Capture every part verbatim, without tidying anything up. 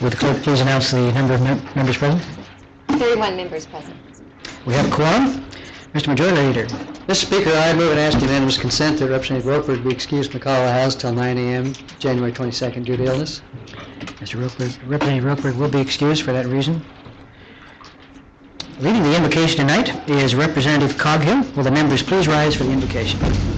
Would the clerk please announce the number of mem- members present? thirty-one members present. We have a quorum. Mister Majority Leader. Mister Speaker, I move and ask unanimous consent that Representative Roper be excused from the call of the House till nine a m January twenty-second due to illness. Mister Roper, Representative Roper will be excused for that reason. Leading the invocation tonight is Representative Coghill. Will the members please rise for the invocation?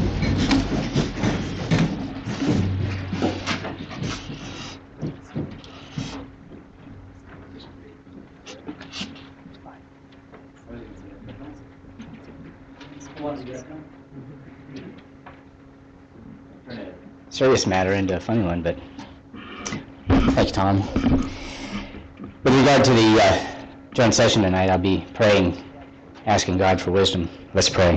Serious matter into a funny one, but thanks, Tom. With regard to the uh, joint session tonight, I'll be praying, asking God for wisdom. Let's pray.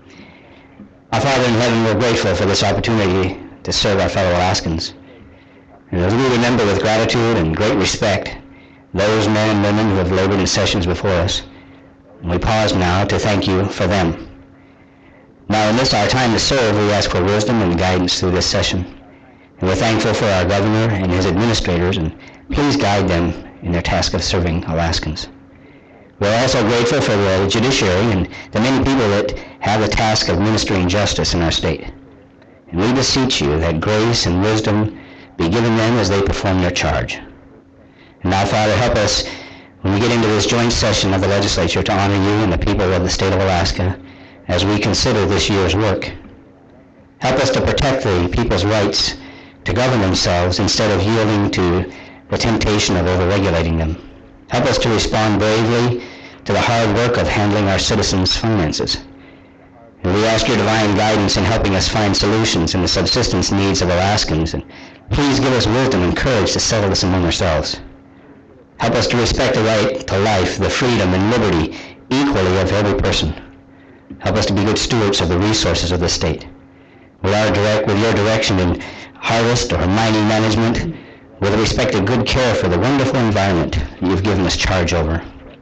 Our Father in heaven, we're grateful for this opportunity to serve our fellow Alaskans. And as we remember with gratitude and great respect those men and women who have labored in sessions before us, and we pause now to thank you for them. Now, in this our time to serve, we ask for wisdom and guidance through this session. And we're thankful for our governor and his administrators, and please guide them in their task of serving Alaskans. We're also grateful for the judiciary and the many people that have the task of administering justice in our state. And we beseech you that grace and wisdom be given them as they perform their charge. And now, Father, help us when we get into this joint session of the legislature to honor you and the people of the state of Alaska as we consider this year's work. Help us to protect the people's rights to govern themselves instead of yielding to the temptation of overregulating them. Help us to respond bravely to the hard work of handling our citizens' finances. And we ask your divine guidance in helping us find solutions in the subsistence needs of Alaskans, and please give us wisdom and courage to settle this among ourselves. Help us to respect the right to life, the freedom and liberty equally of every person. Help us to be good stewards of the resources of the state. With, our direct, with your direction in harvest or mining management, with respect to good care for the wonderful environment you've given us charge over.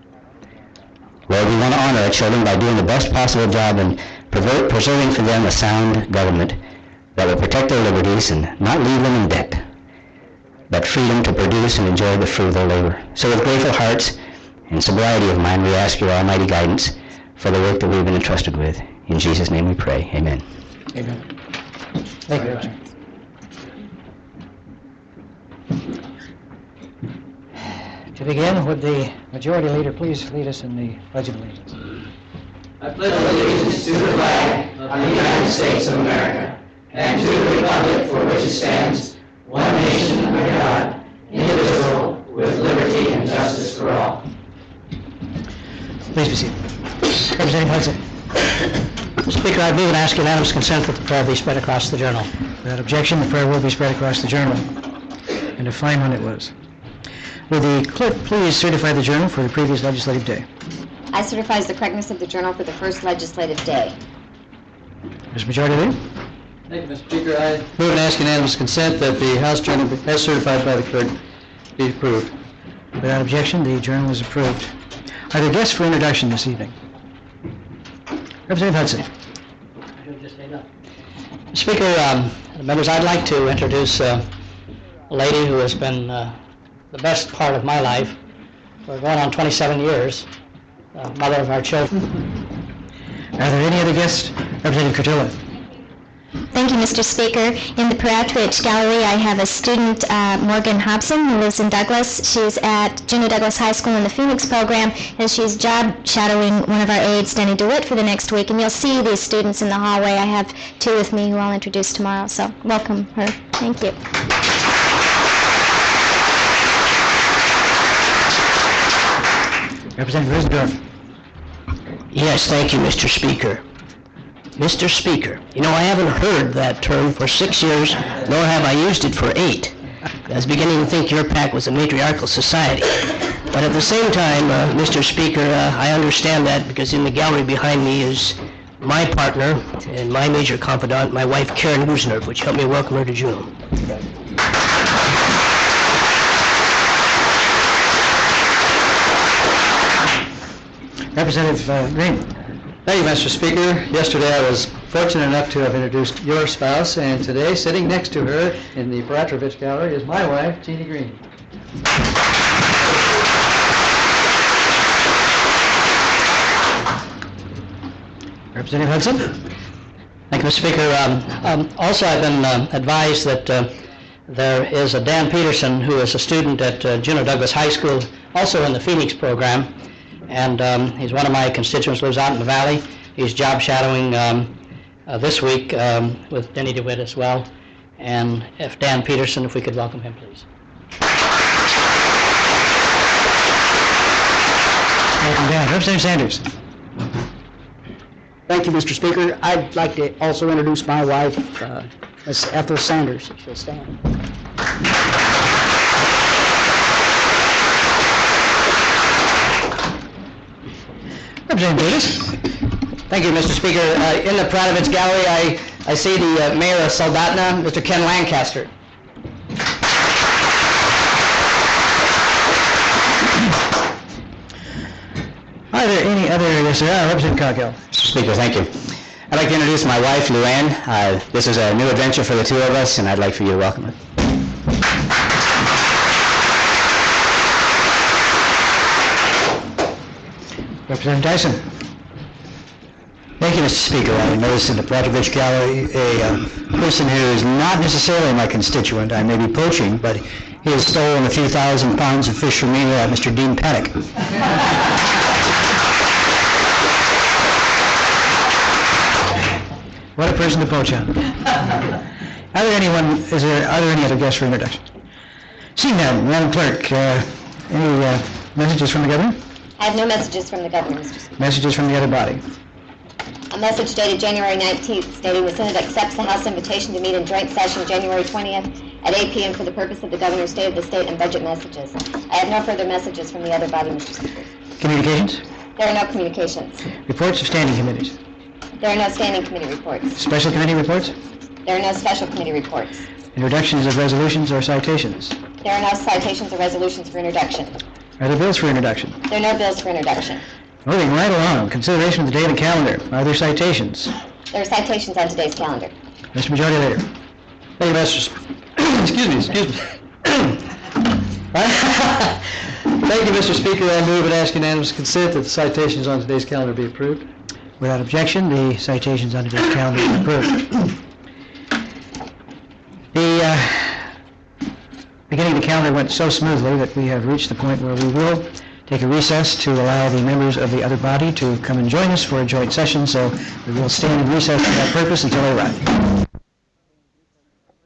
Lord, we want to honor our children by doing the best possible job in preserving for them a sound government that will protect their liberties and not leave them in debt, but freedom to produce and enjoy the fruit of their labor. So with grateful hearts and sobriety of mind, we ask your almighty guidance for the work that we've been entrusted with. In Jesus' name we pray. Amen. Amen. Thank you. To begin, would the Majority Leader please lead us in the Pledge of Allegiance? I pledge allegiance to the flag of the United States of America and to the republic for which it stands, one nation under God, indivisible, with liberty and justice for all. Please be seated. Representative Hudson. Mister Speaker, I move and ask unanimous consent that the prayer be spread across the journal. Without objection, the prayer will be spread across the journal. And a fine one it was. Will the clerk please certify the journal for the previous legislative day? I certify the correctness of the journal for the first legislative day. Mister Majority Leader? Thank you, Mister Speaker. I move and ask unanimous consent that the House Journal, as certified by the clerk, be approved. Without objection, the journal is approved. Are there guests for introduction this evening? Representative Hudson. Speaker, um, members, I'd like to introduce uh, a lady who has been uh, the best part of my life for going on twenty-seven years, uh, mother of our children. Are there any other guests? Representative Curtilla. Thank you, Mister Speaker. In the Peratrovich Gallery, I have a student, uh, Morgan Hobson, who lives in Douglas. She's at Junior Douglas High School in the Phoenix program, and she's job shadowing one of our aides, Denny DeWitt, for the next week. And you'll see these students in the hallway. I have two with me who I'll introduce tomorrow, so welcome her. Thank you. Representative Risendorf. Yes, thank you, Mister Speaker. Mister Speaker, you know, I haven't heard that term for six years, nor have I used it for eight. I was beginning to think your pack was a matriarchal society. But at the same time, uh, Mister Speaker, uh, I understand that because in the gallery behind me is my partner and my major confidant, my wife, Karen Guznerf, which helped me welcome her to Juneau. Representative uh, Green. Thank you, Mister Speaker. Yesterday I was fortunate enough to have introduced your spouse, and today, sitting next to her in the Peratrovich Gallery, is my wife, Jeannie Green. Representative Hudson? Thank you, Mister Speaker. Um, um, Also, I've been uh, advised that uh, there is a Dan Peterson who is a student at uh, Juneau Douglas High School, also in the Phoenix program, and um, he's one of my constituents, lives out in the valley. He's job shadowing um, uh, this week um, with Denny DeWitt as well. And if Dan Peterson, if we could welcome him, please. Welcome, Dan. Representative Sanders? Thank you, Mister Speaker. I'd like to also introduce my wife, uh, Miss Ethel Sanders, if she'll stand. Representative Davis? Thank you, Mister Speaker. Uh, in the Pradovich Gallery, I, I see the uh, Mayor of Soldotna, Mister Ken Lancaster. Are there any other, yes, sir, uh, Representative Coghill? Mister Speaker, thank you. I'd like to introduce my wife, Luann. Uh, this is a new adventure for the two of us, and I'd like for you to welcome her. Representative Dyson? Thank you, Mister Speaker. I noticed in the Pradovich Gallery a uh, person who is not necessarily my constituent. I may be poaching, but he has stolen a few thousand pounds of fish from me, uh, Mister Dean Paddock. What a person to poach on. Are there anyone, is there, are there any other guests for introductions? Seeing none, Madam Clerk, uh, any uh, messages from the governor? I have no messages from the governor, Mister Speaker. Messages from the other body? A message dated January nineteenth stating the Senate accepts the House invitation to meet in joint session January twentieth at eight p m for the purpose of the governor's State of the State and budget messages. I have no further messages from the other body, Mister Speaker. Communications? There are no communications. Reports of standing committees? There are no standing committee reports. Special committee reports? There are no special committee reports. Introductions of resolutions or citations? There are no citations or resolutions for introduction. Are there bills for introduction? There are no bills for introduction. Moving right along, consideration of the daily calendar. Are there citations? There are citations on today's calendar. Mister Majority Leader? Thank you, Mister Excuse me, excuse me. Thank you, Mister Speaker. I move and ask unanimous consent that the citations on today's calendar be approved. Without objection, the citations on today's calendar are approved. The uh, beginning of the calendar went so smoothly that we have reached the point where we will take a recess to allow the members of the other body to come and join us for a joint session, so we will stand in recess for that purpose until they arrive.